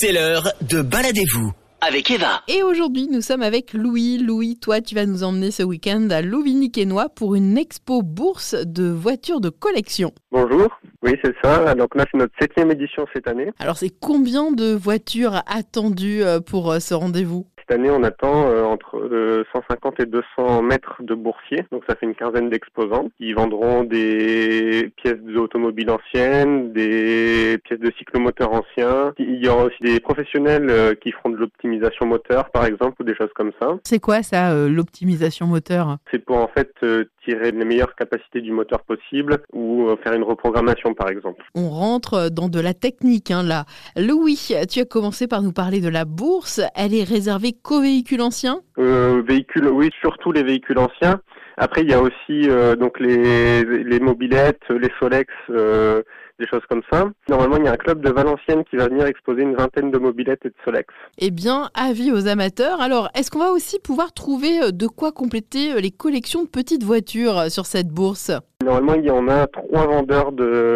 C'est l'heure de Baladez-vous avec Eva. Et aujourd'hui, nous sommes avec Louis. Louis, toi, tu vas nous emmener ce week-end à Louvigny-Quesnoy pour une expo bourse de voitures de collection. Bonjour, oui c'est ça. Donc là c'est notre 7e édition cette année. Alors c'est combien de voitures attendues pour ce rendez-vous ? Cette année on attend entre 150 et 200 mètres de boursiers, donc ça fait une quinzaine d'exposants qui vendront des pièces d'automobiles anciennes, des pièces de cyclomoteurs anciens. Il y aura aussi des professionnels qui feront de l'optimisation moteur par exemple ou des choses comme ça. C'est quoi ça, l'optimisation moteur ? C'est pour en fait tirer les meilleures capacités du moteur possible ou faire une reprogrammation par exemple. On rentre dans de la technique là. Louis, tu as commencé par nous parler de la bourse. Elle est réservée qu'aux véhicules anciens ? Véhicules, oui, surtout les véhicules anciens. Après, il y a aussi donc les mobylettes, les Solex, des choses comme ça. Normalement, il y a un club de Valenciennes qui va venir exposer une vingtaine de mobylettes et de Solex. Eh bien, avis aux amateurs. Alors, est-ce qu'on va aussi pouvoir trouver de quoi compléter les collections de petites voitures sur cette bourse ? Normalement, il y en a 3 vendeurs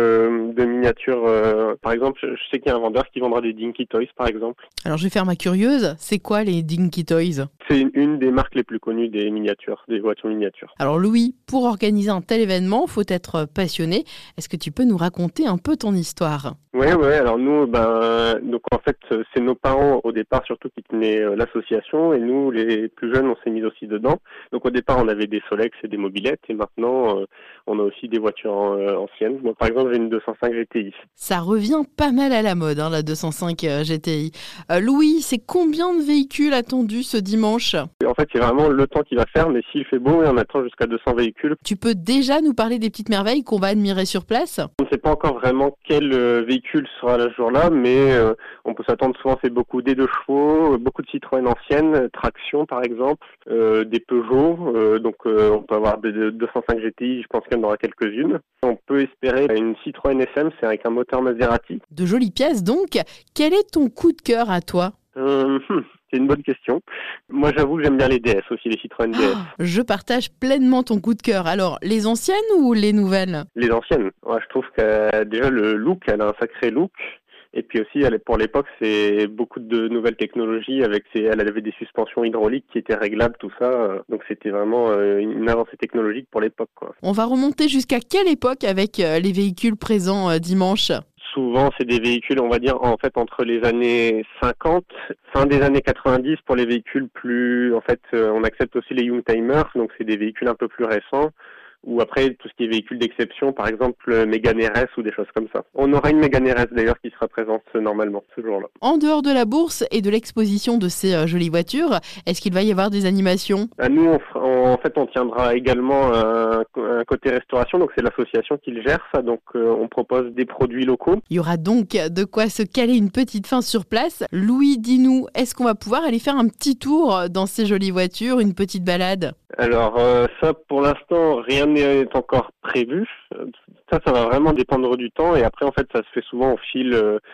de miniatures. Par exemple, je sais qu'il y a un vendeur qui vendra des Dinky Toys, par exemple. Alors, je vais faire ma curieuse. C'est quoi les Dinky Toys ? C'est une des marques les plus connues des miniatures, des voitures miniatures. Alors Louis, pour organiser un tel événement, faut être passionné. Est-ce que tu peux nous raconter un peu ton histoire ? Ouais. Alors nous, donc en fait, c'est nos parents au départ surtout qui tenaient l'association et nous, les plus jeunes, on s'est mis aussi dedans. Donc au départ, on avait des Solex et des mobylettes et maintenant, on a aussi des voitures anciennes. Moi, par exemple, j'ai une 205 GTI. Ça revient pas mal à la mode, la 205 GTI. Louis, c'est combien de véhicules attendus ce dimanche ? En fait, c'est vraiment le temps qu'il va faire, mais s'il fait beau, on attend jusqu'à 200 véhicules. Tu peux déjà nous parler des petites merveilles qu'on va admirer sur place ? On ne sait pas encore vraiment quel véhicule sera là ce jour-là, mais on peut s'attendre souvent, c'est beaucoup des 2 chevaux, beaucoup de Citroën anciennes, traction par exemple, des Peugeot, donc on peut avoir des 205 GTI, je pense qu'il y en aura quelques-unes. On peut espérer une Citroën SM, c'est avec un moteur Maserati. De jolies pièces donc. Quel est ton coup de cœur à toi ? C'est une bonne question. Moi, j'avoue que j'aime bien les DS aussi, les Citroën DS. Je partage pleinement ton coup de cœur. Alors, les anciennes ou les nouvelles ? Les anciennes. Ouais, je trouve que déjà le look, elle a un sacré look. Et puis aussi, pour l'époque, c'est beaucoup de nouvelles technologies. Elle avait des suspensions hydrauliques qui étaient réglables, tout ça. Donc c'était vraiment une avancée technologique pour l'époque, quoi. On va remonter jusqu'à quelle époque avec les véhicules présents dimanche ? Souvent, c'est des véhicules, on va dire, en fait, entre les années 50, fin des années 90 pour les véhicules plus... En fait, on accepte aussi les Youngtimers, donc c'est des véhicules un peu plus récents. Ou après, tout ce qui est véhicule d'exception, par exemple Mégane RS ou des choses comme ça. On aura une Mégane RS d'ailleurs qui sera présente normalement ce jour-là. En dehors de la bourse et de l'exposition de ces jolies voitures, est-ce qu'il va y avoir des animations ? Nous, on tiendra également un côté restauration, donc c'est l'association qui le gère ça, donc on propose des produits locaux. Il y aura donc de quoi se caler une petite fin sur place. Louis, dis-nous, est-ce qu'on va pouvoir aller faire un petit tour dans ces jolies voitures, une petite balade ? Alors ça, pour l'instant, rien n'est encore prévu. Ça va vraiment dépendre du temps et après, en fait, ça se fait souvent au fil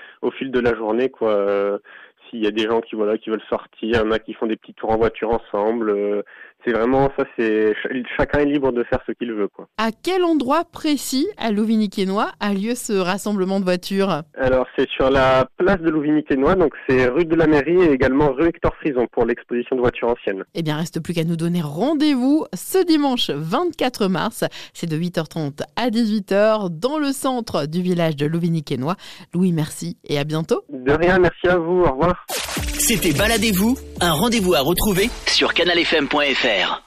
de la journée, quoi. S'il y a des gens qui veulent sortir, il y en a qui font des petits tours en voiture ensemble. C'est vraiment ça, chacun est libre de faire ce qu'il veut, quoi. À quel endroit précis à Louvigny-Quesnoy a lieu ce rassemblement de voitures ? Alors c'est sur la place de Louvigny-Quesnoy, donc c'est rue de la Mairie et également rue Hector Frison pour l'exposition de voitures anciennes. Eh bien, reste plus qu'à nous donner rendez-vous ce dimanche 24 mars. C'est de 8h30 à 18h dans le centre du village de Louvigny-Quesnoy. Louis, merci et à bientôt. De rien, merci à vous, au revoir. C'était Baladez-vous, un rendez-vous à retrouver sur canalfm.fr.